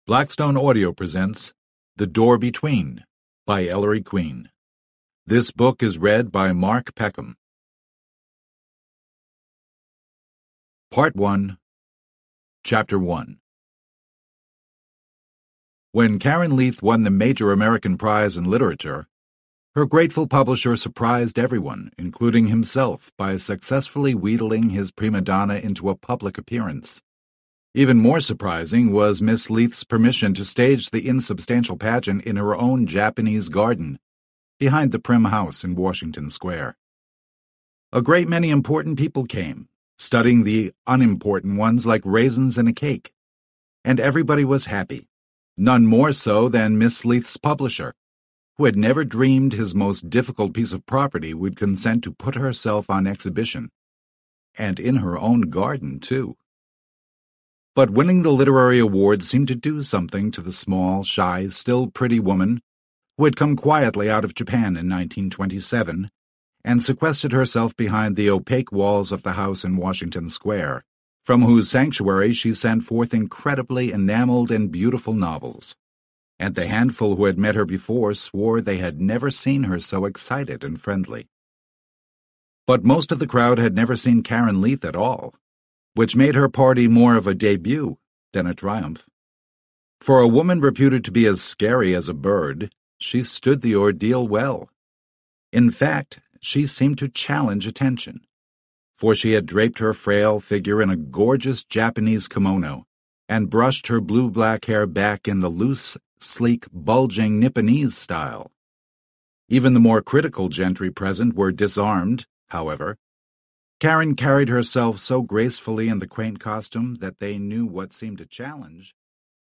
Blackstone Audio presents The Door Between by Ellery Queen. This book is read by Mark Peckham. Part 1, Chapter 1. When Karen Leith won the major American prize in literature, her grateful publisher surprised everyone, including himself, by successfully wheedling his prima donna into a public appearance. Even more surprising was Miss Leith's permission to stage the insubstantial pageant in her own Japanese garden, behind the Prim House in Washington Square. A great many important people came, studying the unimportant ones like raisins in a cake, and everybody was happy, none more so than Miss Leith's publisher, who had never dreamed his most difficult piece of property would consent to put herself on exhibition, and in her own garden, too. But winning the literary award seemed to do something to the small, shy, still pretty woman who had come quietly out of Japan in 1927 and sequestered herself behind the opaque walls of the house in Washington Square, from whose sanctuary she sent forth incredibly enameled and beautiful novels. And the handful who had met her before swore they had never seen her so excited and friendly. But most of the crowd had never seen Karen Leith at all, which made her party more of a debut than a triumph. For a woman reputed to be as scary as a bird, she stood the ordeal well. In fact, she seemed to challenge attention, for she had draped her frail figure in a gorgeous Japanese kimono and brushed her blue-black hair back in the loose, sleek, bulging Nipponese style. Even the more critical gentry present were disarmed, however. Karen carried herself so gracefully in the quaint costume that they knew what seemed a challenge